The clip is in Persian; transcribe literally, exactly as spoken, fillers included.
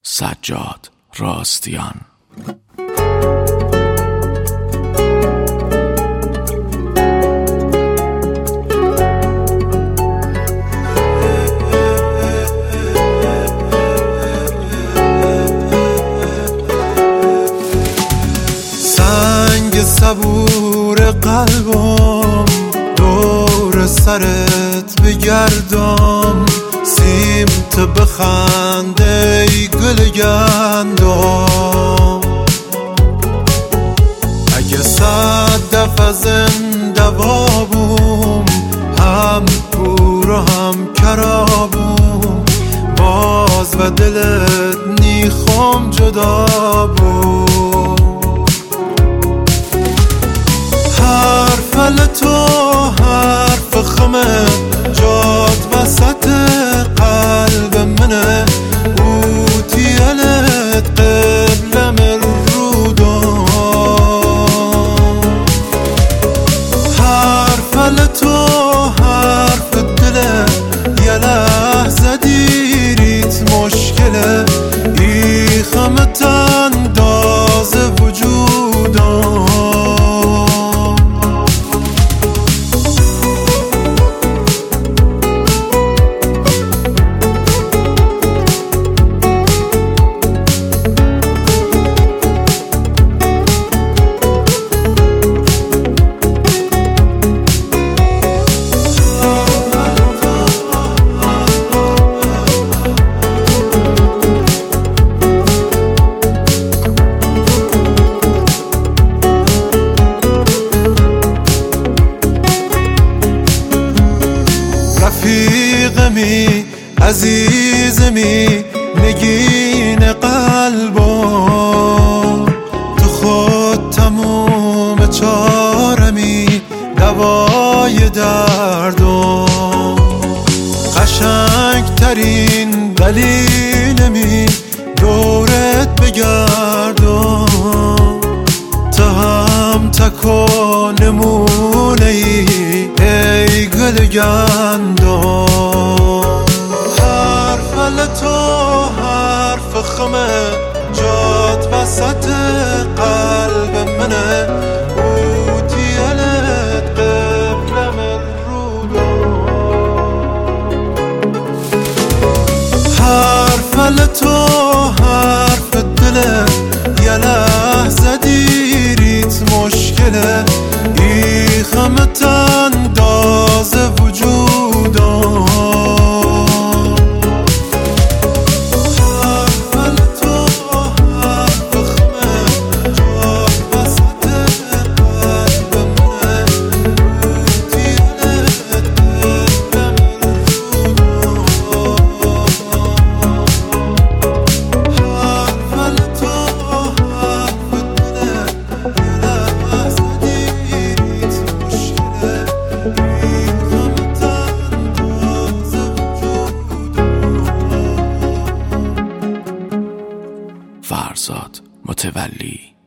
سجاد راستیان. سنگ صبور قلبم دور سرت بگردم، سیمت بخنده ای گل گندم. اگه صد دفعه زنده بابم، هم کور و هم کرابم، باز و دلت نیخم جدا بوم. حرف تو حرف خمه جاد وسط قلب منه، اوتیلت قبل من رودم. حرف تو حرف دله یه لحظه دیریت مشکله، ای خمت انداز وجودم. رفیقمی عزیزمی نگین قلبم، تو خود تموم چارمی دوای دردم. قشنگ ترین دلیلمی دورت بگردم، تو هم تکو نمونه ای ای گل گندم. حرف تو حرف خمه جات وسط قلب منه، اوتیلت قبل من رودم. حرف تو حرف دله یه لحظه دیریت مشکله، ای خمت انداز وجودم. فرزاد متولی.